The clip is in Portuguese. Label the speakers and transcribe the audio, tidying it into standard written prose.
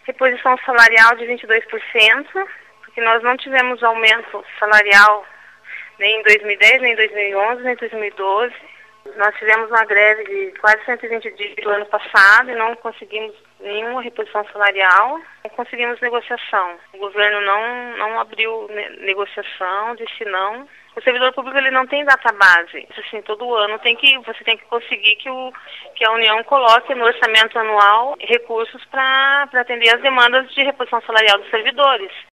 Speaker 1: Reposição salarial de 22%, porque nós não tivemos aumento salarial nem em 2010, nem em 2011, nem em 2012. Nós tivemos uma greve de quase 120 dias do ano passado e não conseguimos nenhuma reposição salarial, não conseguimos negociação. O governo não abriu negociação, disse não. O servidor público ele não tem database. Assim, todo ano você tem que conseguir que a União coloque no orçamento anual recursos para atender as demandas de reposição salarial dos servidores.